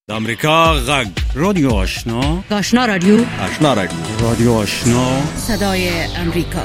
د امریکا غږ رادیو آشنا، آشنا رادیو، آشنا رادیو، رادیو آشنا، صدای امریکا.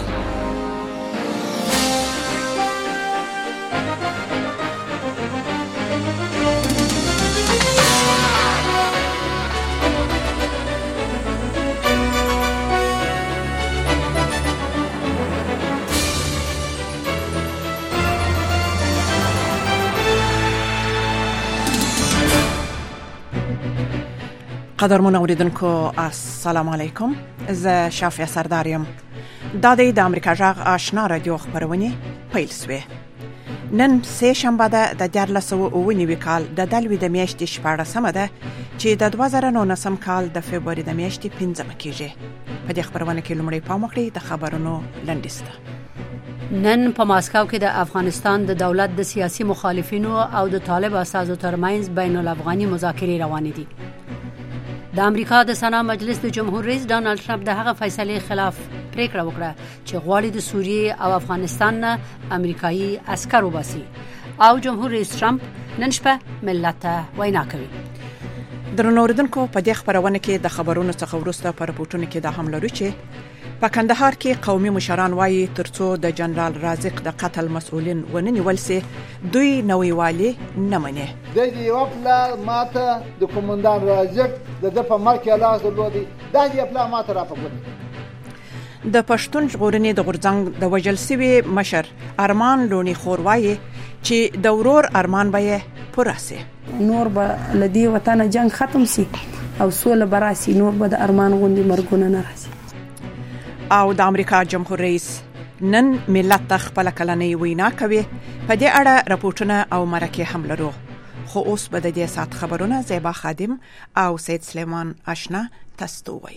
قدرمن اوریدونکو السلام علیکم. زه شافیا سرداریم. دا د امریکا غږ آشنا رادیو خبرونه پیل شوه. نن سه شنبه ده د 2019 کال د دلوي د میاشتې 14مه ده چې د 2019 کال د فبراير د میاشتې 15مه کېږي. په دې خبرونه کې لومړی پام وکړئ د خبرونو لنډیسته. نن په ماسکو کې د افغانستان د دولت د سیاسي مخالفینو او د طالب اساسو ترمنځ بین الافغاني مذاکرې روانې دي. د امریکا د سنا مجلس د جمهور رئیس ډانلډ ټرمپ د هغه فیصلې خلاف پریکړه وکړه چې غواړي د سوریې او افغانستان نه امریکایي عسکر وباسي او جمهور رئیس ټرمپ نن شپه ملت ته وینا کوي. درنو اوریدونکو په دې خبرونه کې د خبرونو څخه وروسته پر رپورټونو کې د حمله لري چې په کندهار کې قومي مشران وایي ترڅو د جنرال رازق د قتل مسؤلین وننیول سي دوی نوې والی نه مني. د دې وپلا ماته د کومندان رازق د په مرکه لاس درلودي د دې وپلا ماته راپګونی. د پښتون ژغورنې د غورځنګ د وجل سوي مشر ارمان لونی خور وایي چې د ورور ارمان به پوره سي. نور به لدی وطن جنگ ختم سي او سوله براسي، نور به د ارمان غوندي مرګونه نه راسي. او د امریکا جمهور رئیس نن ملت ته خپل کلنۍ وینا کوي. په دې اړه راپورټونه او مرکه هم لرو. خو اوس به د دې سات خبرونه زیبا خادم او سید سلیمان آشنا تاسو وایي.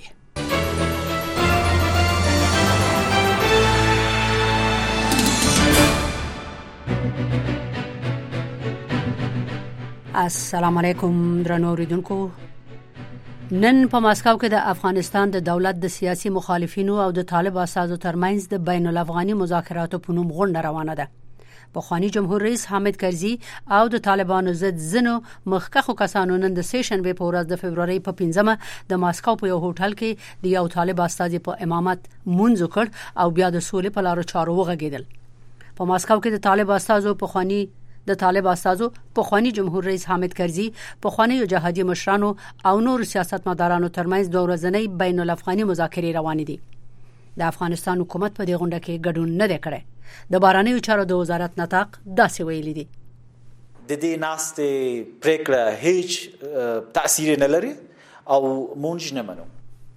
السلام علیکم درنو اوریدونکو. نن په ماسکو کې د افغانستان د دولت د سیاسي مخالفینو او د طالب اساسو ترمنځ د بین الافغاني مذاکراتو په نوم غونډه روانه ده. پخوانی جمهور رئیس حامد کرزي او د طالبانو ضد زنو مخکخو کسانو نن د سیشن په ورځ د فبراير په 15مه د ماسکو په یو هوټل کې د یو طالب استازي په امامت مونږ وکړ او بیا د سولې په لارو چارو وغږیدل. په ماسکو کې د طالب استازو پخوانی جمهور رئیس حامد کرزي، پخوانی جهادي مشرانو او نور سیاستمدارانو ترمنځ د ورځنۍ بین الافغاني مذاکرې روانې دي. د افغانستان حکومت په دې غونډه کې ګډون نه دی کړی. د بهرنیو چارو د وزارت نطاق داسې ویلي دي: د دې ناستې پریکړه هیڅ تاثیر نه لري او مونږ نه منو.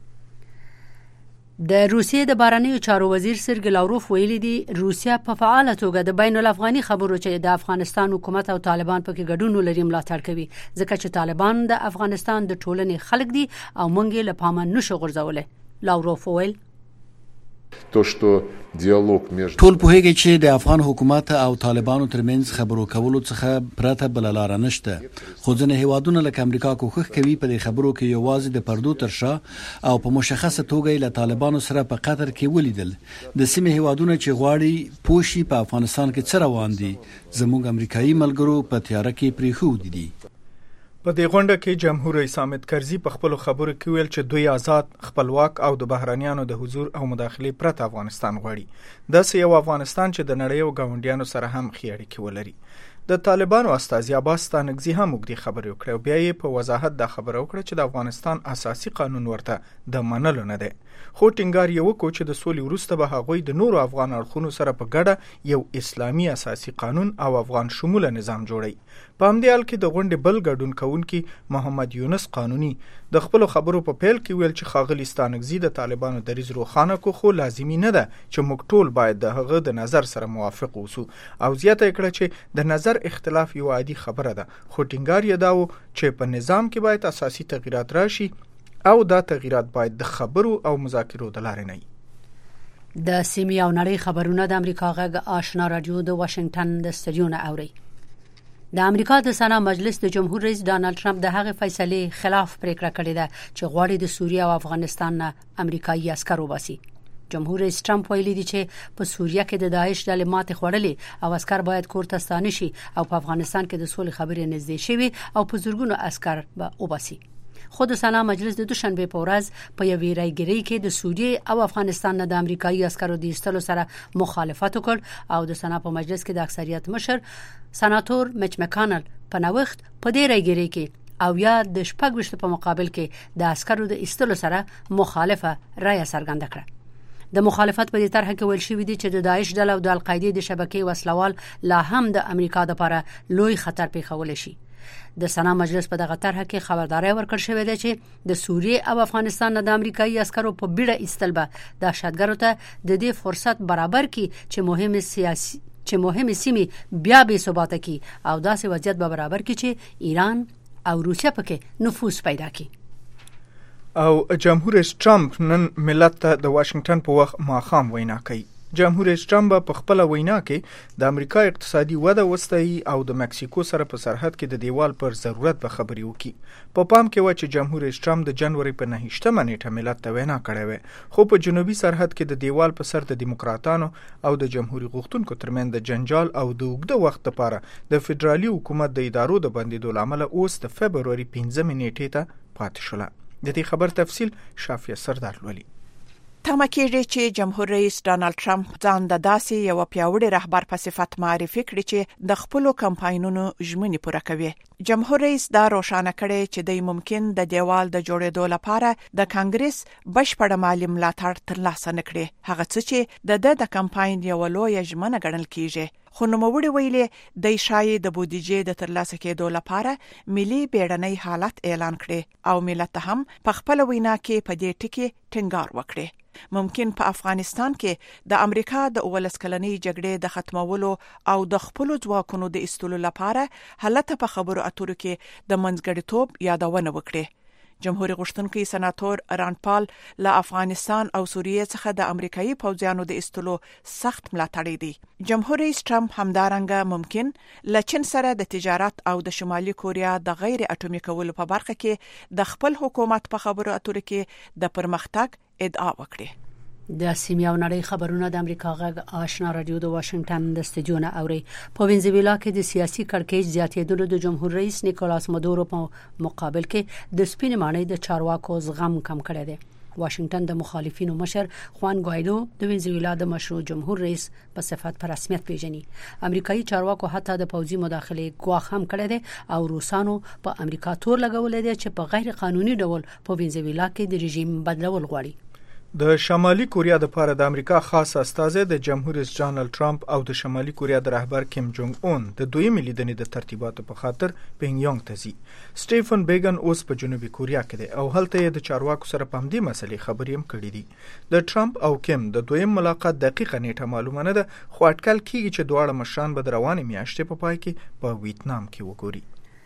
د روسیې د بهرنیو چارو وزیر سرګی لاوروف ویلي دي روسیا په فعاله توګه د بین الافغاني خبرو چې د افغانستان حکومت او طالبان پکې ګډون لري ملاتړ کوي، ځکه چې طالبان د افغانستان د ټولنې خلک دي او مونږ له پامه نشو غورځولای. لاوروف ویل ټول پوهیږي چې د افغان حکومت او طالبانو ترمنځ خبرو کولو څخه پرته بل لار نشته، خو ځینې هیوادونه لکه امریکا کوښښ کوي په دې خبرو کې یوازې د پردو تر شا او په مشخصه توګه له طالبانو سره په قطر کې ولیدل. د سیمې هیوادونه چې غواړي پوښي په افغانستان کې څه روان دي زموږ امریکایي ملګرو په تیاره کې پریښود دي. په دې غونډه کې جمهور رئیس حامد کرزي په خپل خبرو کې ویل چې دوی آزاد، خپلواک او د بهرانيانو د حضور او مداخلې پرته افغانستان غواړي. داسې یو افغانستان چې د نړۍ او ګاونډیانو سره هم ښې اړیکې ولري. د طالبانو استازي عباس ستانکزي هم وګړي خبرې وکړې او بیا یې په وضاحت دا خبره وکړه چې د افغانستان اساسي قانون ورته د منلو نه دی. خو ټینګار یې وکړ چې د سولې وروسته به هغوی د نورو افغان اړخونو سره په ګډه یو اسلامي اساسي قانون او افغان شموله نظام جوړي. په همدې حال کې د غونډې بل ګډون کوونکي محمد یونس قانوني د خپل خبرو په پیل کې ویل چې ښاغلي ستانکزي د طالبانو دریځ روښانه کو، خو لازمي نه ده چې موږ ټول باید د هغه د نظر سره موافق اوسو او زیاته کړه چې د نظر اختلاف یو عادي خبره ده، خو ټینګار یې دا و چې په نظام کې باید اساسي تغییرات راشي او دا تغییرات باید د خبرو او مذاکرو د لارې نه وي. د سیمې او نړۍ خبرونه د امریکا غږ آشنا رادیو د واشنگټن د سټډیو نه اوري. د امریکا د سنا مجلس د جمهور رئیس ډانلډ ټرمپ د هغه فیصلې خلاف پریکړه کړې ده چې غواړي د سوریې او افغانستان نه امریکایي عسکر وباسي. جمهور رئیس ټرمپ ویلي دی چې په سوریه کې د داعش ډلې ماتې خوړلې او عسكر باید کور ته ستانه شي او په افغانستان کې د سولې خبرې نږدې شوي او په زورګونو عسكر به وباسي. خود سنا مجلس د دوشنبه په ورځ په یوې رايګرۍ کې د سوریه او افغانستان نه د امریکایي عسکرو د ایستلو سره مخالفت وکړ او د سنا په مجلس کې د اکثریت مشر سناتور میچ مکانل په نوښت په دې رايګرۍ کې او یا د شپږ په مقابل کې د عسکرو د ایستلو سره مخالفه رائے څرګنده کړه. د مخالفت په دې طرح کې ویل شوی دی چې د داعش ډله او د القاعده د شبکې وسلوال لا هم د امریکا لپاره لوی خطر پیښول شي. د سنا مجلس په دغه طرح کې خبرداري ورکړ شوې ده چې د سوریه او افغانستان نه د امریکایي عسکرو په بیړه ایستل به دهشتګرو ته د دې فرصت برابر کړي چې مهمه سیمه بیا به ثبات کی او داسې وضعیت به برابر کړي چې ایران او روسیا پکې نفوذ پیدا کړي. او جمهور رئیس ټرمپ نن ملت ته د واشنگټن په وخت ماښام وینا کوي. جمهور رئیس ټرمپ په خپل وینا کې د امریکا اقتصادي وده وستایي او د مکسیکو سره په سرحد کې د دیوال پر ضرورت به خبري وکړي. په پام کې و چې جمهور رئیس ټرمپ د جنوري په 9مه نیټه ملت ته وینا کړې و، خو په جنوبي سرحد کې د دیوال په سر د دیموکراتانو او د جمهوریت غوښتونکو ترمنځ د جنجال او د اوږده وخت لپاره د فدرالي حکومت د ادارو د بندیدو لامل اوس د فبرवरी 15 نیټې ته پاتې شوه. د دې خبر تفصیل شافیه سردار لولي. تمه کېږي چې جمهور رئیس ډانلډ ټرمپ ځان د داسې یو پیاوړي رهبر په صفت معرفي کړي چې د خپل کمپاینونو ژمنې پوره کوي. جمهور رئیس دا روښانه کړي چې د ممکن د دیوال د جوړېدو لپاره د کانګرس بشپړ مالی ملاتړ ترلاسه نکړي، هغه څه چې د کمپاین یو لوی ژمنه ګڼل کیږي. خو نوموړي ویلي د شایي د بودیجې د ترلاسه کېدو لپاره ملي بیړنۍ حالت اعلان کړي او ملت هم په خپل وینا کې په دې ټکي ټینګار وکړي. ممکن په افغانستان کې د امریکا د 19 کلنۍ جګړې د ختمولو او د خپل ځواکونو د ایستلو لپاره حالت په خبرو اترو کې د منځګړیتوب یادونه وکړي. جمهوریت غوښتونکي سناتور راند پال له افغانستان او سوریه څخه د امریکایي پوځیانو د ایستلو سخت ملاتړی دی. جمهور رئیس ټرمپ همدارنګه ممکن له چین سره د تجارت او د شمالي کوریا د غیر اټومي کولو په برخه کې د خپل حکومت په خبرو اترو کې د پرمختګ ادعا وکړي. د سیمه او نړۍ خبرونه د امریکا غږ آشنا رادیو د واشنگټن د استودیو نه اوري. په وینزویلا کې د سیاسي کړکېچ زیاتېدلو د جمهور رئیس نیکولاس مادورو په مقابل کې د سپین ماڼۍ د چارواکو زغم کم کړی دی. واشنگټن د مخالفینو مشر خوان ګوایدو د وینزویلا د مشروع جمهور رئیس په صفت په رسمیت پیژني. امریکایي چارواکو حتی د پوځي مداخله ګواښ هم کړی دی او روسانو په امریکا تور لګولې دي چې په غیر قانوني ډول په وینزویلا کې د رژیم بدلول غواړي. د شمالي کوریا د لپاره د امریکا خاص استازی د جمهور رئیس ډانلډ ټرمپ او د شمالي کوریا د رهبر کیم جونګ اون د دویمې لیدنې د ترتیباتو په خاطر پینګ یانګ ته ځي. سټیفن بیګن اوس په جنوبي کوریا کې دی او هلته یې د چارواکو سره په همدې مسلې خبرې هم کړې دي. د ټرمپ او کیم د دویم ملاقات دقیقه نیټه معلومه نه ده، خو اټکل کیږي چې دواړه مشران به د روانې میاشتې په پای کې په ویتنام کې وګوري.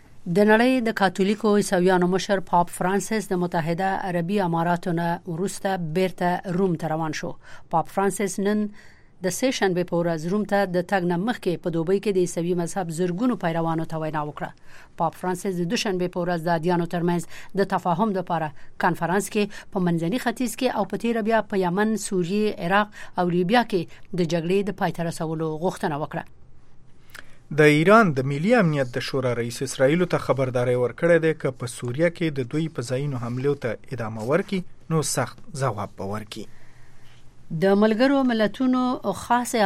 د نړۍ د کاتولیکو عیسویانو مشر پاپ فرانسیس د متحده عربي اماراتو نه وروسته بیرته روم ته روان شو. پاپ فرانسیس نن د سه شنبه په ورځ روم ته د تګ نه مخکې په دوبۍ کې د عیسوي مذهب زرګونو پیروانو ته وینا وکړه. پاپ فرانسیس د دوشنبه په ورځ د ادیانو ترمنځ د تفاهم لپاره کانفرنس کې په منځني ختیځ کې او په تیر بیا په یمن، سوریه، عراق او لیبیا کې د جګړې د پای ته رسولو غوښتنه وکړه. د ایران د ملي امنیت د شورا رئیس اسرائیل ته خبرداري ورکړې ده چې په سوریه کې د دوی په ځایونو حملو ته ادامه ورکړي نو سخت ځواب به ورکړي. د ملګرو ملتونو خاص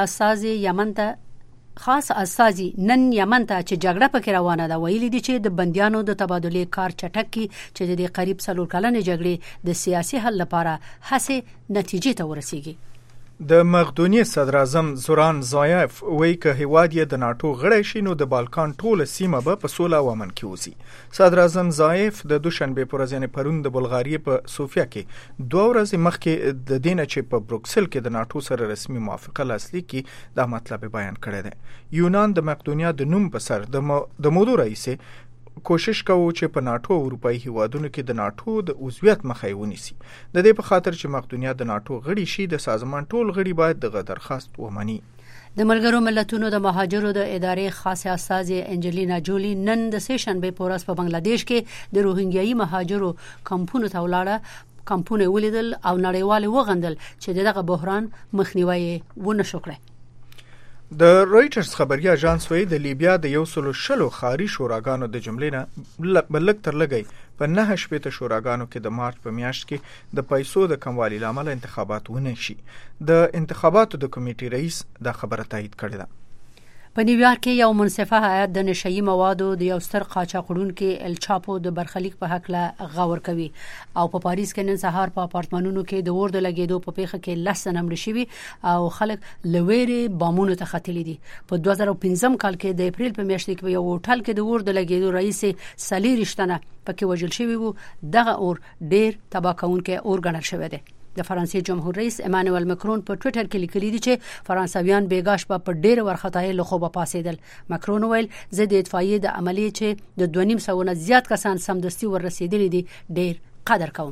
استازي نن یمن ته چې جګړه پکې روانه ده ویلي دي چې د بنديانو د تبادله کار چټک کی چې د قریب 3 کلنې جګړې د سیاسي حل لپاره هڅه نتیجې ته ورسیږي. د مقدونیې صدر اعظم زوران زایف وایي که هیواد یې د ناتو غړی شي نو د بالکان ټوله سیمه به په سوله او امن کې اوسي. صدر اعظم زایف د دوشنبه پر ورځ یعنې پرون د بلغاریې په سوفیا کې 2 ورځې مخکې د دینه چې په بروکسل کې د ناتو سره رسمي موافقه لاسلیک کی دا مطلب بیان کړی دی. یونان د مقدونیا د نوم په سر د موضوع رئیس کوشش کوي چې په ناتو او اروپאי هیوادونو کې د ناتو د عضویت مخه ونیسي. د دې په خاطر چې مقدونیا د ناتو غړي شي د سازمان ټول غړي باید دغه درخواست ومني. د ملګرو ملتونو د مهاجرو د ادارې خاصه استازي انجلینا جولی نن د سه شنبه په ورځ په بنگلاديش کې د روهینګیایي مهاجرو کمپونو ته ولاړه. کمپونه ولیدل او نړیوال وغندل چې دغه بحران مخنیوي ونه شو کړی. د رويټرز خبري اژانس وایي د لیبیا د 160 خاري شوراګانو د جملې نه بلک تر لګي په 9 شپېته شوراګانو کې د مارچ په میاشت کې د پیسو د کموالي لامل انتخابات ونه شي. د انتخاباتو د کمیټې رئیس دا خبره تایید کړې ده. په نیویارک کې یو منصفه هیئت د نشئی موادو د یو ستر قاچاقړونکو ال چاپو د برخلیک په حق لا غور کوي او په پاریس کې نن سهار په اپارتمانونو کې د اور د لګیدو په پیښه کې لسن مړ شوي او خلک لويري بامونو ته ختلي دي. په 2015 کال کې د اپریل په میاشت کې په یو هوټل کې د اور د لګیدو رئیس سلی رښتنه پکې وژل شوی وو. دغه اور ډیر تباکونکو اور ګڼل شوی دی. د فرانسې جمهور رئیس امانوئل مکرون په ټوئیټر کې لیکلي دي چې فرانسویان بیګاش په ډېر ورختای له خوبه پاسېدل. مکرون ویل زه د اطفائیې د عملیې چې د 2.5 نه زیات کسان سمدستي ورسېدلي دي ډېر قدر کوم.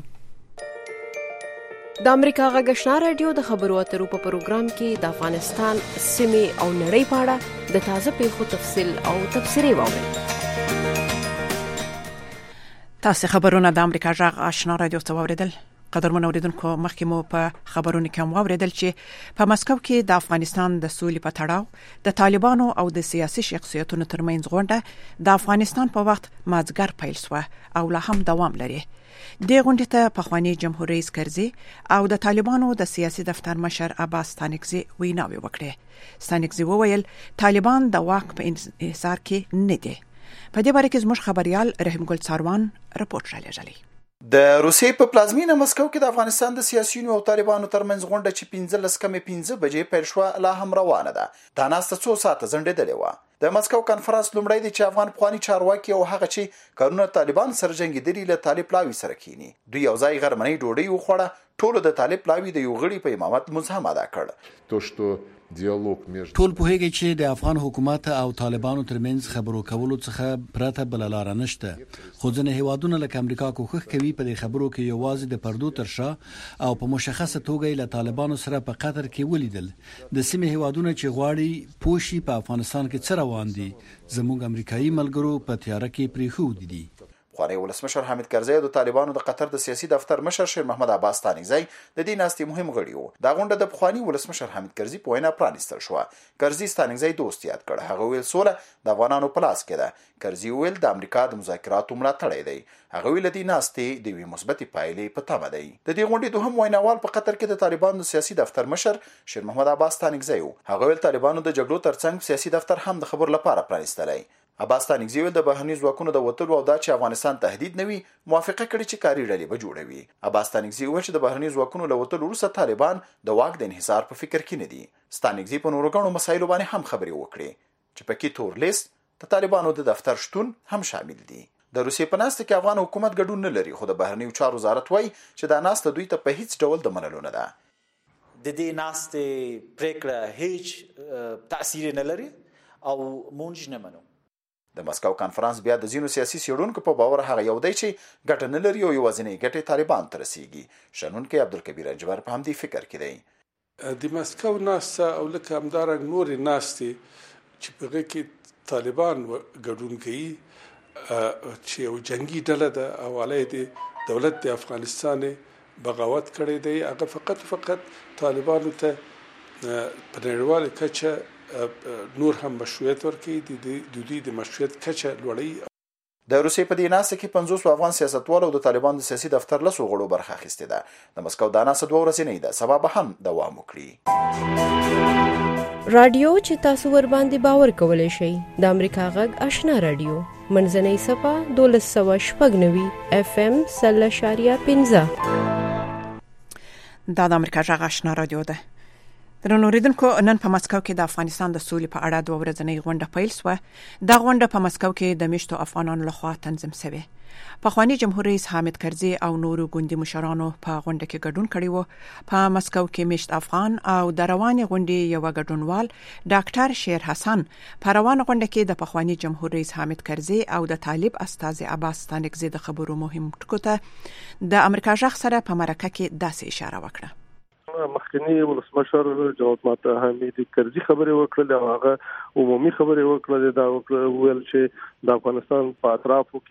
د امریکا غږ آشنا رادیو د خبرو اترو په پروګرام کې د افغانستان سیمې او نړۍ په اړه د تازه پیښو تفصیل او تبصرې واورئ. تاسو خبرونه د امریکا غږ آشنا رادیو ته واوریدل. قدرمن اوریدونکو مخکې مو په خبرونو کې هم واوریدل چې په مسکو کې د افغانستان د سولې په تړاو د طالبانو او د سیاسي شخصیتونو ترمنځ غونډه د افغانستان په وخت مازګر پیل شوه او لا هم دوام لري. د غونډې ته پخوانی جمهور رئیس کرزي او د طالبانو د سیاسي دفتر مشر عباس ستانکزي ویناوي وکړه. ستانکزي وویل طالبان د واک په انحصار کې نه دي. په دې باره کې زموږ خبريال رحیم ګل څاروان رپورټ را لېږلی. د روسیې په پلازمینه مسکو کې د افغانستان د سیاسيونو او طالبانو ترمنځ غونډه چې 15 بجې پیل شوه لا هم روانه ده. دا ناسته څو ساعته ځنډېدلې وه. د مسکو کانفرنس لومړی دی چې افغان پخوانی چارواکي او هغه چې کارونه طالبان سره جنګېدلي له طالب پلاوي سره کینی. دوی یو ځای غرمنۍ ډوډۍ وخوړه. ټولو د طالب پلاوي د یو غړي په امامت لمونځ هم ادا کړ. ټول پوهیږي چې د افغان حکومت او طالبانو ترمنځ خبرو کولو څخه پرته بل لار نشته. خو ځینې هیوادونه لکه امریکا کوښښ کوي په دې خبرو کې یوازې د پردو تر شا او په مشخصه توګه له طالبانو سره په قطر کې ولیدل. د سیمې هیوادونه چې غواړي پوښي په افغانستان کې څه روان دي زموږ امریکایي ملګرو په تیاره کې پریښودي دي. پخوانی ولسمشر حامد کرزی د طالبانو د قطر د سیاسي دفتر مشر شیر محمد عباس ستانکزی د دې ناستې مهم غړي وو. دا غونډه د پخوانی ولسمشر حامد کرزی په وینا پرانیستل شو. کرزی ستانکزی دوست یاد کړ. هغه ویل سوله د افغانانو په لاس کې ده. کرزی ویل د امریکا د مذاکراتو ملاتړی دی. هغه ویل د ناستې د وی مثبتې پایلې په تمه دی. د دې غونډې دوهم ویناوال په قطر کې د طالبانو د سیاسي دفتر مشر شیر محمد عباس ستانکزی وو. هغه ویل طالبانو د جګړو ترڅنګ سیاسي دفتر هم د خبر لپاره پرانیستلی. عباس ستانکزی ویل د بهرني ځواکونو د وټلو او د افغانستان تهدید نوي موافقه کړې چې کاري ډلې به جوړوي. عباس ستانکزی ویل چې د بهرني ځواکونو له وټلو وروسته طالبان د واک د انحصار په فکر کې نه دي. ستانکزی په نورو غونډو مسایلو باندې هم خبرې وکړې چې پکې تور لیست د طالبانو د دفتر شتون هم شامل دي. د روسیې په ناسته کې افغان حکومت ګډون نه لري. خو د بهرني چارو وزارت وایي چې دا ناسته دوی ته په هیڅ ډول د منلو نه ده. د دې ناستې پریکړه هیڅ تاثیر نه لري او مونږ نه منو. د مسکو کانفرنس بیا د زینو سیاسي سیړونکو په باور هغه یو دی چې ګټه نه لري او یوازینۍ ګټه طالبان ته رسیږي. شنونکي عبدالکبیر اجبر په همدې فکر کې دی. د مسکو ناسته او لکه همدارنګ نورې ناستې چې په هغه کې طالبان ګډون کوي چې یو جنگي ډله ده او علیه د دولت د افغانستان بغاوت کړی دی. هغه فقط طالبانو ته په نړیواله کچه نور هم مشروعیت ورکړي. د دوی د مشروعیت کچه لوړوي. د روسیې په دې ناسته کې 50 افغان سیاستوالو د طالبان د سیاسي دفتر له غړو برخه اخیستې ده. د مسکو دا ناسته 2 ورځې نه ده. سبا به هم دوام وکړي. رادیو چې تاسو ور باندې باور کولای شئ د امریکا غږ آشنا رادیو منځنۍ صفه 1290 FM 0.15 دا د امریکا غږ آشنا رادیو ده. درنوریدونکو نن په مسکو کې د افغانستان د سولې په اړه 2 ورځنۍ غونډه پیل شوه. دا غونډه په مسکو کې د میشتو افغانانو لخوا تنظیم شوه. پخوانی جمهور رئیس حامد کرزي او نورو ګوندي مشرانو په غونډه کې ګډون کړی وو. په مسکو کې میشت افغان او د رواني غونډې یو ګډونوال ډاکټر شیر حسن په روانه غونډه کې د پخوانی جمهور رئیس حامد کرزي او د طالب استاذ عباس ستانکزي د خبرو مهم ټکو ته د امریکا ژغ سره په مرکه کې داسې اشاره وکړه. مخکنی ولسمشر جناب ماته حامد کرزي خبرې وکړل او هغه عمومي خبرې وکړل. دا ویل چې د افغانستان په اطرافو کې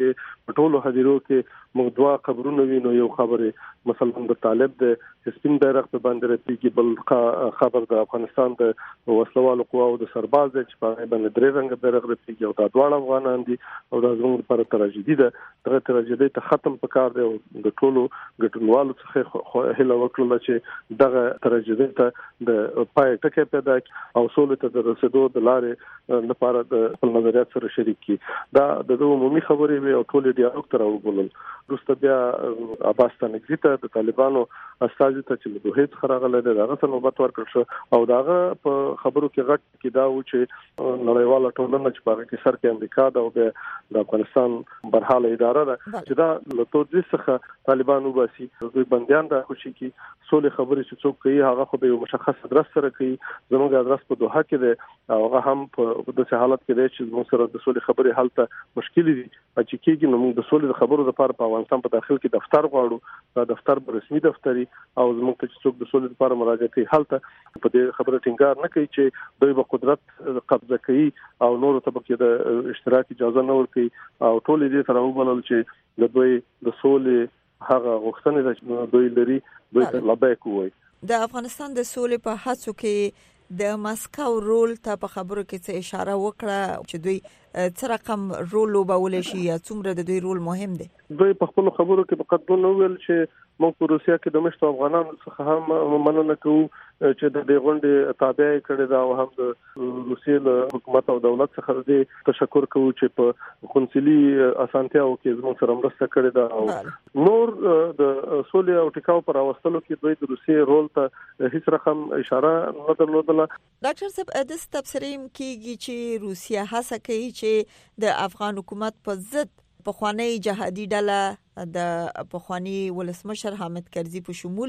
ټولو حاضرو کې موږ دوا خبرونه وینو. یو خبره مثلا د طالب د سپین بیرغ په باندې راتېږي، بل خبر د افغانستان د وسلوالو قواو د سرباز چې په باندې درې رنګ بیرغ راتېږي او دا دواړه افغانان دي او دا زموږ لپاره تراژیدي ده. دغه تراژیدي ته ختم پکار دی او د ټولو ګډونوالو څخه هیله وکړل چې دغه تراژیدي ته د پای ټکی پیدا او سولې ته د رسیدو د لارې لپاره د خپل نظریات سره شریک کی. دا د عمومي خبرې وي او ټول ډیالوګ تر وګورل. وروسته بیا عباس ستانکزي ته د طالبانو استازي ته چې له دوه خراغله ده هغه څه نوبت ورکړ شو او داغه په خبرو کې غټ کې دا و چې نړیواله ټولنه چې په کې سر کې امریکا دا او د افغانستان برحاله اداره ده چې دا له توځي څخه طالبانو باسي دوی بنديان دا خوشي کې سولې خبرې چې څوک کوي هغه خو به یو مشخص ادرس سره کوي. زموږ ادرس په دوحه کې ده او هغه هم په داسې حالت کې دی چې موږ سره د سولې خبرې حل ته مشکل دي چې کېږي. نو موږ د سولې خبرو لپاره په افغانستان په داخل کې دفتر غواړو. دا دفتر به رسمي دفتري او زموږ ته چې څوک د سولې لپاره مراجعه کوي حل ته په دې خبره ټینګار نه کوي چې دوی به قدرت قبضه کوي او نور ته به د اشتراک اجازه نه ورکوي او ټول دې سره وبلل چې د دوی د سولې هغه غوښتنې چې دوی لري دوی ته لبیک وي. د افغانستان د سولې په هڅو کې د ماسکو رول ته په خبرو کې څه اشاره وکړه چې دوی څه رقم رول لوبولی شي یا څومره د دوی رول مهم دی؟ دوی په خپل خبرو کې په قدمونو ویل چې موږ په روسیا کې د مشتو افغانانو څخه هم مننه کوو چې د دې غونډې تابع کړي دا او هم د روسیې له حکومت او دولت څخه دې تشکر کوو چې په قونسلي اسانتیاو کې زموږ سره مرسته کړې ده او نور د سولې او ټیکاو پر راوستلو کې دوی د روسیې رول ته هیڅ رقم اشاره نه درلودله. ډاکټر صاحب د تبصرې کېږي چې روسیا هڅه کوي چې د افغان حکومت په ضد پخوانی جهادي ډله د پخوانی ولسمشر حامد کرزي په شمول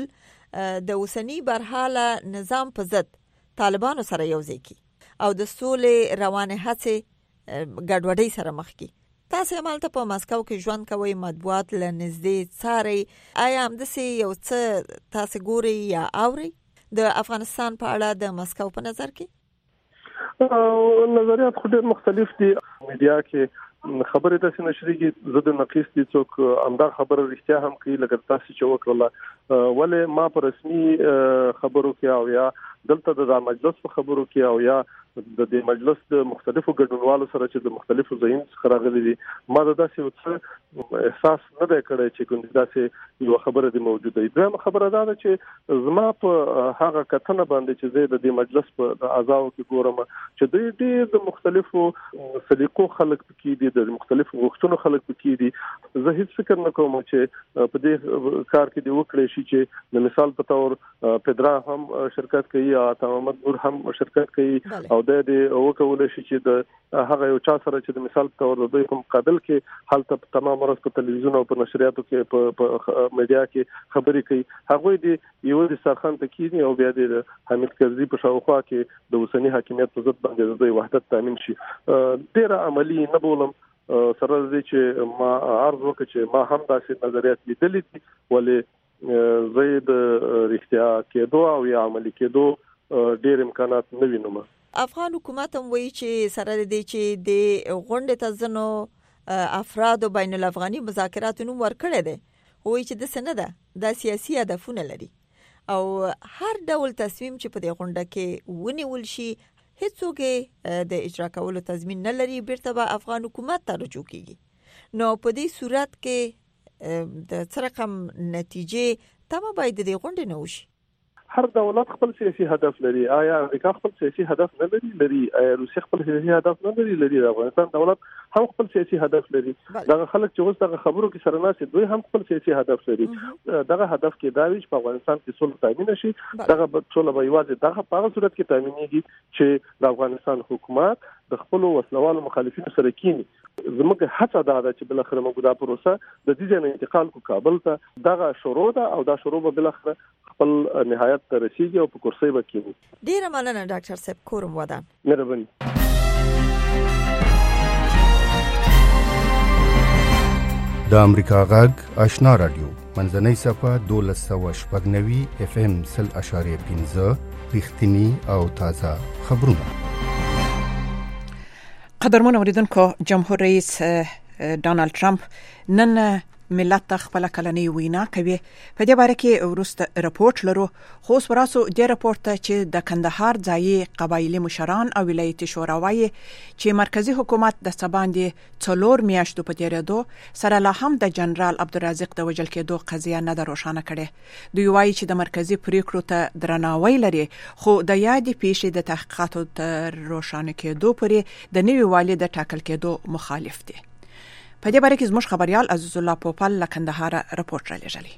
د اوسنی برحاله نظام په ضد طالبانو سره یوځای کی او د سولې روانه هڅه ګډوډۍ سره مخ کی. تاسو مالته په ماسکو کې ژوند کوئ، مطبوعات لنږدې څارئ، آیا همداسې یو څه تاسو ګورئ یا اورئ د افغانستان په اړه د ماسکو په نظر کې؟ نظریات خو ډېر مختلف دي. میډیا کې خبرې تاسو نشریږي زده نقیس دي څوک امدا خبره رښتیا هم کوي لکه تاسو چې وکړه ولې ما په رسمي خبرو کې او یا دلته د مجلس په خبرو کې او یا د دې مجلس د مختلفو ګډونوالو سره چې د مختلفو ځایونو څخه راغلي دي ما داسې یو څه احساس نه دی کړی چې کوم داسې یو خبره دی موجوده. دویمه خبره دا ده چې زما په هغه کتنه باندې چې زه د دې مجلس په اعضاو کې ګورم چې دوی ډېر د مختلفو سلیقو خلک پکې دي، د مختلفو غوښتنو خلک پکې دي. زه هیڅ فکر نه کوم چې په دې کار کې دی وکړي شي چې د مثال په تور پدرا هم شرکت کوي او محمد نور هم شرکت کوي او د دې وکول شي چې د هغه یو چا سره چې د مثال په تور د دوی په مقابل کې حالت تمام ورځ په تلویزیون او په نشریاتو کې په میډیا کې خبرې کوي. هغه دې یو د سرخان تکینی او بیا د حامد کرزي په شاوخوا کې د اوسنی حاکمیت په ضد باندې د دوی وحدت تامین شي. ډېر عملی نه بولم سره دې چې ما عرض وکړ چې ما هم داسې نظریات لیدلې دي ولې زید رښتیا کېدو او یا عملی کېدو ډېر امکانات نه وینم. افغان حکومت هم وایي چې سره دې چې د غونډې ته ځنو افراد او بین الافغاني مذاکرات نوم ورکړی دی، وایي چې د سند ده د سیاسي هدفونه لري او هر ډول تصمیم چې په دې غونډه کې ونیول شي هیڅوک د اجرا کولو تضمین نه لري، بیرته به افغان حکومت ته رجوع کیږي. نو په دې صورت کې د څه رقم نتیجې تمه باید د دې غونډې نه وشي؟ هر دولت خپل سیاسي هدف لري. آیا امریکا خپل سیاسي هدف نه لري؟ آیا روسیه خپل سیاسي هدف نه لري؟ افغانستان دولت هم خپل سیاسي هدف لري. دغه خلک چې اوس دغه خبرو کې سره ناسي دوی هم خپل سیاسي هدف لري. دغه هدف کې دا وی چې په افغانستان کې صلح تامین شي. دغه صلح به یوازې دغه په صورت کې تامینېږي چې د افغانستان حکومت د خپل وسلوالو مخالفینو سره کینی. زموږ هڅه دا ده چې بل اخر موږ دا پروسه د دې ځای انتقال کو کابل ته دغه شروع ده او دا شروع به بل اخر خپل نهایت ته رسیږي او په کرسي به کېږي. ډیره مننه ډاکټر صاحب، کورم ودان. مهرباني. د امریکا غږ آشنا رادیو منځنۍ صفه 1290 FM 0.5 رښتینی او تازه خبرونه. قدرمن اوریدونکو، جمهور رئیس ډونالد ټرمپ نن ملت خپل کلنۍ وینا کوي. په دې باره کې ورسته راپورټ لرو، خو وراسو د راپورټ ته چې د کندهار ځایي قبایلی مشران او ولایتي شورا وایي چې مرکزی حکومت د سباندې 4 میاشتو په تیریدو سره لا هم د جنرال عبدالرزاق د وژل کېدو قضیه نه ده روښانه کړې. دوی وایي چې د مرکزی پریکړو ته درناوی لري، خو د یادې پیښې د تحقیقاتو تر روښانه کېدو پورې د نوي والي د ټاکل کېدو مخالف دي. په دې باره کې زموږ خبريال عزیز الله پوپل له کندهار راپورټ را لېږلی.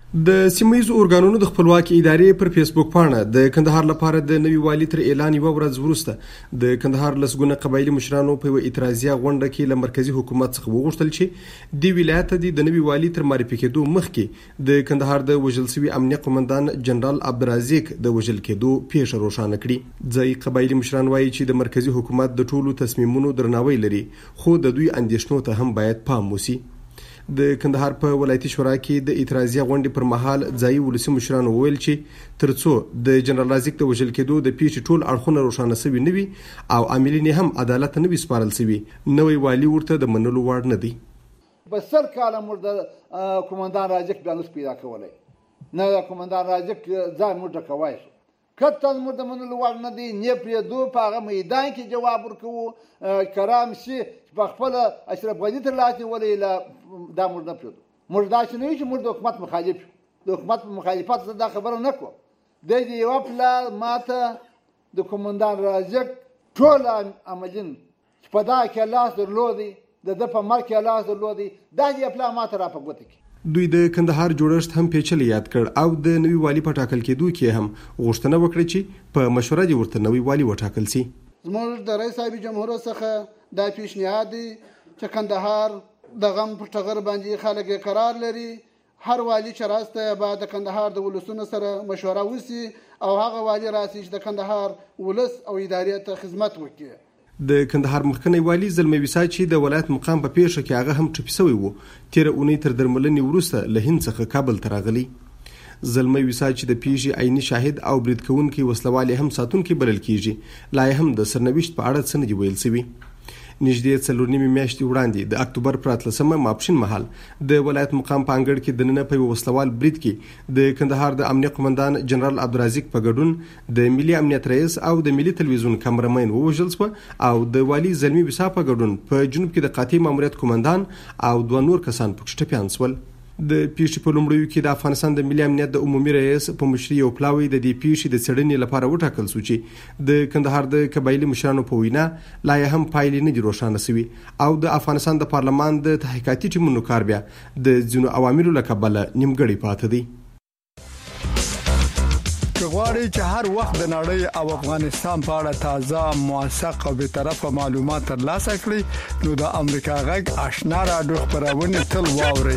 د سیمه‌ییزو ارګانونو د خپلواکي ادارې پر فیسبوک پاڼه د کندهار لپاره د نوي والي تر اعلان یو ورځ وروسته د کندهار لسګونه قبایلی مشرانو په اعتراضیه غونډه کې له مرکزی حکومت څخه وغوښتل چې د ولایت د نوي والي تر معرفي کېدو مخکې د کندهار د وژل شوي امنیه قومندان جنرال عبدالرزاق د وژل کېدو پیښه روښانه کړي. ځای قبایلی مشران وایي چې د مرکزی حکومت د ټولو تصمیمونو درناوی لري، خو د دوی اندیشنو ته هم باید پام وشي. د کندهار په ولایتي شورا کې د اعتراضیه غونډې پر مهال ځایي ولسي مشرانو وویل چې ترڅو د جنرال رازق د وژل کېدو د پیښې ټول اړخونه روښانه شوي نه وي او عاملین هم عدالت نه وي سپارل شوي، نوی والي ورته د منلو وړ نه دی. بسر کاله موږ د قومندان رازق بیا نس پیدا کولای نه، د قومندان رازق ځای موږ ډکوای شو کته موږ د منلو وړ نه دی. نه پرېږدو په هغه میدان کې جواب ورکوو کرام شي په خپل اشرف غني تر لاس نیولې دا موږ نه پرېږدو. موږ داسې نه یو چې موږ د حکومت مخالف یو، د حکومت په مخالفت سره دا خبره نه کوو. د یوه پله ماته د قومندان رازق ټول عملین چې په دا کې لاس درلودی، د ده په مرګ کې لاس درلودی، دا یوه پله ماته را په ګوته کې. دوی د کندهار جوړښت هم پیچلی یاد کړ او د نوي والي په ټاکل کېدو کې هم غوښتنه وکړه چې په مشوره دې ورته نوي والي وټاکل شي. زموږ د رئیس صاحب جمهور څخه دا پیشنهاد دی چې کندهار د غم په ټغر باندې خلک قرار لري. هر والي چې راسته بعد د کندهار د ولسونو سره مشوره وسی او هغه والي راسي چې د کندهار ولس او ادارې ته خدمت وکړي. د کندهار مخکنی والی زلمی وسا چې د ولایت مقام په پیښه کې هغه هم ټپي شوی وو، تیر اونۍ تر درملنې وروسته له هند څخه کابل ته راغلی. زلمی وسا چې د پیښې عیني شاهد او برید کوونکی وسلوالي هم ساتونکي بلل کیږي، لا هم د سرنوشت په اړه څه نه دی ویل شوی. نږدې 4 میاشتې وړاندې د اکتوبر پر 13 ماپښین مهال د ولایت مقام په انګړ کې د نن په وسلوال برید کې د کندهار د امنیه قومندان جنرال عبدالرزاق په ګډون د ملي امنیت رئیس او د ملي تلویزیون کامرمن ووژل شو او د والی زلمی وسا په ګډون په جنوب کې د قاطع ماموریت قومندان او 2 نور کسان پکې ټپيان شول. د پیښې په لومړیو کې د افغانستان د ملي امنیت د عمومي رئیس په مشرۍ یو پلاوی د دې پیښې د څېړنې لپاره وټاکل شو چې د کندهار د قبایلی مشرانو په وینا لا هم پایلې نه دي روښانه شوي او د افغانستان د پارلمان د تحقیقاتي ټیمونو کار بیا د ځینو عواملو له کبله نیمګړی پاتې دی. غواړئ چې هر وخت د نړۍ او افغانستان په اړه تازه، موثق او بیطرفه معلومات ترلاسه کړئ نو د امریکا غږ آشنا رادیو خبرونه تل واورئ.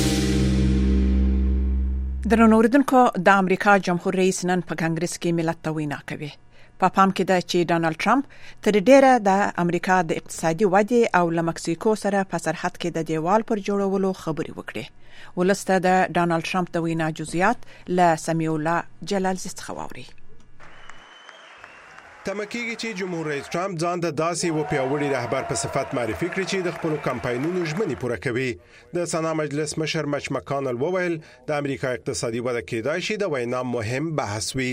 درنو اوریدونکو، د امریکا جمهور رئیس نن په کانګرس کې ملت ته وینا کوي. په پام کې ده چې ډونالد ټرمپ تر ډیره د امریکا د اقتصادي ودې او له مکسیکو سره په سرحد کې د دیوال پر جوړولو خبرې وکړي. ولسته د ډونالد ټرمپ د وینا جزئیات له سمیع الله جلال څخه واوري. تمکیږي چې جمهور رئیس ټرمپ ځان د داسې و پیاوړي رهبر په صفت معرفي کړي چې د خپل کمپاینونو ژمنې پوره کوي. د سنا مجلس مشر مچ مکانل وویل د امریکا اقتصادي وده کېدای شي د وینا مهم بحث وي.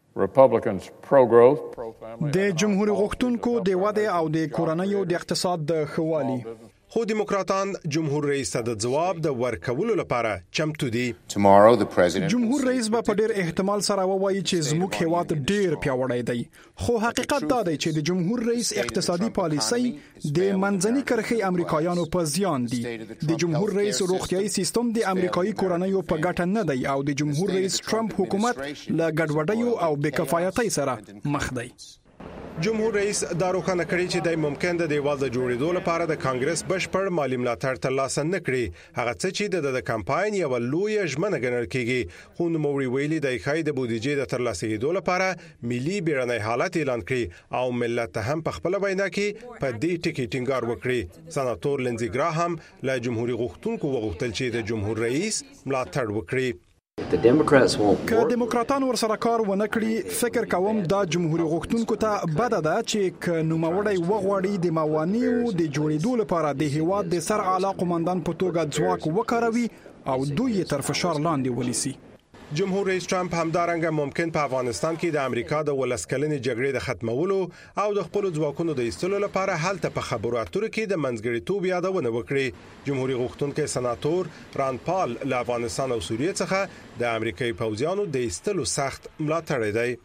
د جمهور غوښتونکو د وده او د کورنیو د اقتصاد د خوالي، خو دیموکراتان جمهور رئیس ته د جواب د ورکولو لپاره چمتو دي. جمهور رئیس به په ډیر احتمال سره وایي چې زموږ هیواد ډیر پیاوړی دی، خو حقیقت دا دی چې د جمهور رئیس اقتصادي پالیسي د منځني کرخي امریکایانو په زیان دي. د جمهور رئیس روغتيایي سیستم د امریکایي کورنیو په ګټه نه دی او د جمهور رئیس ټرمپ حکومت له ګډوډیو او بېکفایتۍ سره مخ دی. جمهور رئیس دا روښانه کړی چې د ممکن د دیوال د جوړېدو لپاره د کانګرس بشپړ مالی ملاتړ ترلاسه نه کړي، هغه څه چې د کمپاین یو لوی ژمنه ګڼل کیږي. خو نوموړي ویلي د خای د بودیجې د ترلاسه کېدو لپاره ملي بیړنی حالت اعلان کړي او ملت هم په خپل وینا کې په دې ټکی ټینګار وکړي. سناتور لینزي ګراهام له جمهوریت غوښتونکو وغوښتل چې د جمهور رئیس ملاتړ وکړي. که دیموکراتان ورسره کار ونه کړي فکر کوم دا جمهوریت غوښتونکو ته بده ده چې ک نوموړی وغواړي د موانیو د جوړېدو لپاره د هیواد د سر اعلی قومندان په توګه ځواک وکاروي او دوی تر فشار لاندې وليسي. جمهور رئیس ټرمپ همدارنګه ممکن په افغانستان کې د امریکا د ولسکلنې جګړې د ختمولو او د خپل ځواکونو د ایستلو لپاره هلته په خبرو اترو کې د منځګړیتوب یادونه وکړي. جمهوریت غوښتونکي سناتور راند پال له افغانستان او سوریه څخه د امریکایي پوځیانو د ایستلو سخت ملاتړی دی.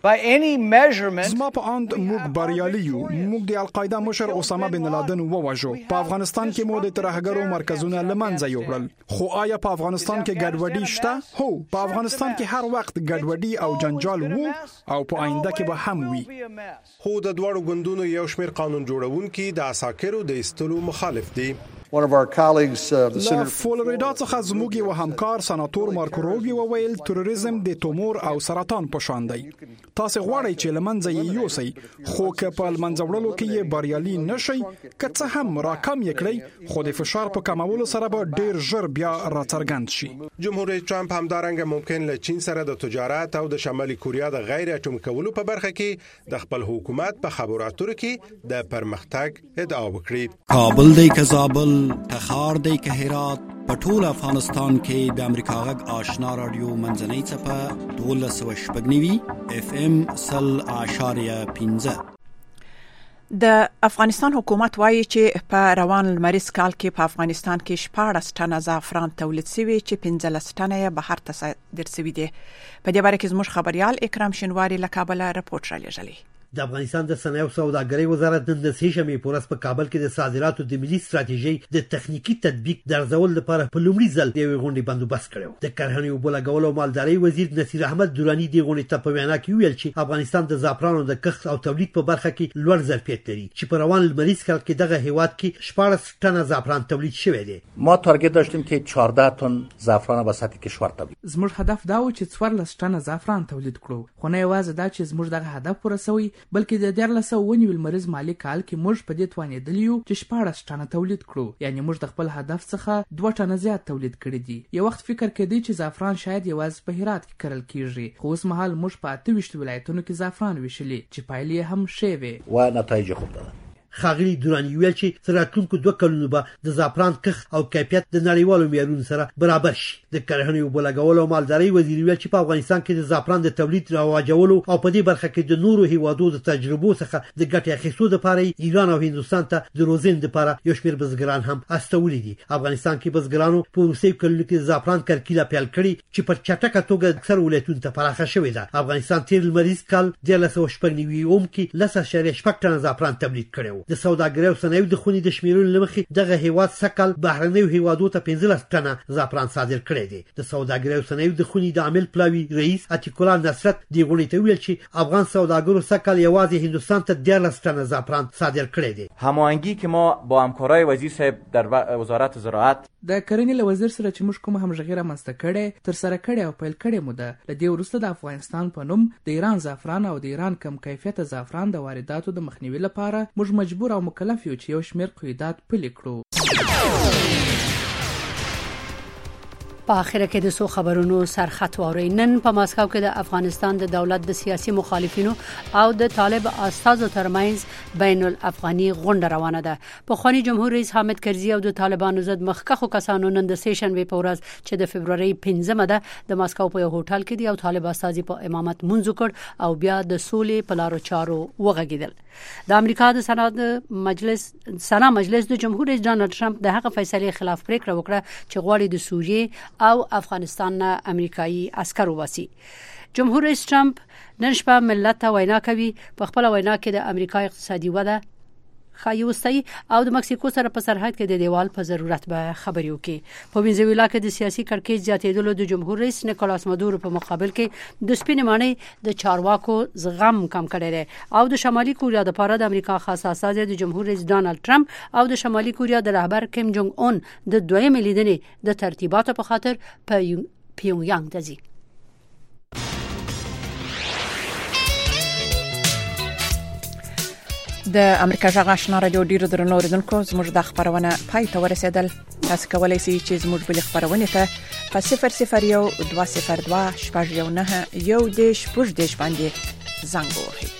زما په اند موږ بریالي یو. موږ د القاعده مشر اسامه بن لادن ووژو. په افغانستان کې مو د ترهګرو مرکزونه لمنځه یوړل. خو آیا په افغانستان کې ګډوډي شته؟ هو، په افغانستان کې هر وخت ګډوډي او جنجال وو او په آینده کې به هم وي. خو د دوړو ګوندونو یو شمېر قانون جوړونکي د عساکرو د ایستلو مخالف دي. له فلوریدا څخه زموږ یو همکار سناتور مارکو روبیو وویل تروریزم د تومور او سرطان په شان دی. تاسو غواړئ چې لمنځه یې یوسئ، خو که په لمنځه وړلو کې یې بریالي نشئ، که څه هم راکم یې کړئ، خو د فشار په کمولو سره به ډیر ژر بیا راڅرګند شي. جمهور رئیس ټرمپ همدارنګه ممکن له چین سره د تجارت او د شمالي کوریا د غیر اټوم کولو په برخه کې د خپل حکومت په خبرو اترو کې د پرمختګ ادعا وکړي. کابل دی که زابل، تخار دی که هرات، په ټول افغانستان کې د امریکا غږ آشنا رادیو منځنۍ څپه 1290 FM 0.15. د افغانستان حکومت وایي چې په روان لمریز کال کې په افغانستان کې 14 ټنه زعفران تولید شوی چې 15 ټنه یې بهر ته صادر شوی دي. په دې باره کې زموږ خبريال اکرام شینواری له کابل راپورټ را لېږلی. د افغانستان د صنایع او سوداګرۍ وزارت نن د سهشنبې په ورځ په کابل کې د صادراتو د ملي ستراتیژۍ د تخنیکی تطبیق د ارزول لپاره په لومړي ځل یوې غونډې بندوبست کړو. د کرهڼې او بلګولو او مالدارۍ وزیر نصیر احمد درانی د غونډې ته په وینا کې ویل چې افغانستان د زعفرانو د کښت او تولید په برخه کې لوړ ظرفیت لري چې په روان لمریز کال کې دغه هیواد کې 14 ټنه زعفران تولید شوی دی. ما تارگت داشتیم که 14 تن زعفران به سطح کشور تولید. زموږ هدف دا و چې 14 ټنه زعفران تولید کړو. خو نه یوازې دا چې زموږ دغه هدف پوره شوی، بلکې د 1990 لمریز مالی کال کې موږ په دې توانېدلی یو چې 14 ټنه تولید کړو. یعنی موږ د خپل هدف څخه 2 ټنه زیات تولید کړی دي. یو وخت فکر کېدی چې زعفران شاید یوازې په هرات کې کرل کیږي، خو اوس مهال موږ په 28 ولایتونو کې زعفران ویشلي چې پایلې هم ښې وي و نتایج خوب ده. خاغلی دورانی ویل چې تراتونکو 2 کلونو به د زعفران کښت او کیفیت د نړیوالو معیارونو سره برابر شي. د کرهڼې او بلګولو او مالدارۍ وزیر ویل چې په افغانستان کې د زعفران د تولید رواجولو او په دې برخه کې د نورو هیوادو د تجربو څخه د ګټې اخیستو لپاره ایران او هندستان ته د روزنې لپاره یو شمېر بزګران هم استولي دي. افغانستان کې بزګرانو په وروستیو کلونو کې زعفران کرکیله پیل کړي چې په چټکه توګه اکثر ولایتونو ته پراخه شوې ده. افغانستان تیر لمریز کال 1990 کې 10.8 ټنه زعفران تولید کړي. د سوداګرۍ صنایع د خونې د شمیرونو لمخې دغه هیواد سکل بهرنیو هیوادو ته 15 ټنه زعفران صادر کړی دی. د سوداګرۍ صنایع د خونې د عامل پلاوی رئیس عتیق الله نصرت دی غونډې ته ویل چې افغان سوداګرو سکل یوازې هندستان ته 14 ټنه زعفران صادر کړی دی. هماهنگی که ما با همکارای وزیر صاحب در وزارت زراعت د کرنې له وزیر سره چې موږ کوم همغږي رامنځته کړې تر سره کړې او پیل کړې مو ده. له دې وروسته د افغانستان په نوم د ایران زعفران او د ایران کم کیفیت زعفران د وارداتو د مخنیوي لپاره موږ مجبور او مکلف یو چې یو شمېر قیودات پلي کړو. په اخر کې د سو خبرونو سرخط ووري. نن په ماسکو کې د افغانستان د دولت د سیاسي مخالفینو او د طالب استازو ترمنځ بین الافغاني غونډه روانه ده. په خواني جمهور رئیس حامد کرزي او د طالبانو ضد مخکخو کسانو نن د سیشنبې په ورځ چې د فبرवरी 15 ده د ماسکو په یو هوټل کې دی او طالب استازي په امامت منځ کړ او بیا د سولې په لارو چارو وغږیدل. د امریکا د سنا مجلس د جمهور رئیس ډانلډ ټرمپ د هغه فیصلې خلاف پریکړه وکړه چې غواړي د سوریې او افغانستان نه امریکایي عسكر وباسي. جمهور رئیس ټرمپ نن شپه ملت ته وینا کوي. په خپل وینا کې د امریکا اقتصادي وده خایوستي او د مکسیکو سره په سرحد کې د دیوال په ضرورت به خبري وکړي. په وینزویلا کې د سیاسي کړکېچ زیاتېدلو د جمهور رئیس نیکولاس مادورو په مقابل کې د سپینې ماڼۍ د چارواکو زغم کم کړی دی او د شمالي کوریا د لپاره د امریکا خاص استازی د جمهور رئیس ډانلډ ټرمپ او د شمالي کوریا د رهبر کیم جونګ اون د دویمې لیدنې د ترتیباتو په خاطر په پیونګیانګ ته ځي. د امریکا جغ آشنا رادیو ډیرو درنو اوریدونکو زموږ د خبرونه پای ته ورسېدل. تاسو کولای شئ چې زموږ بل خبرونه ته په 001 202 شپږ 1 9 1 10 باندې زنګ ووهئ.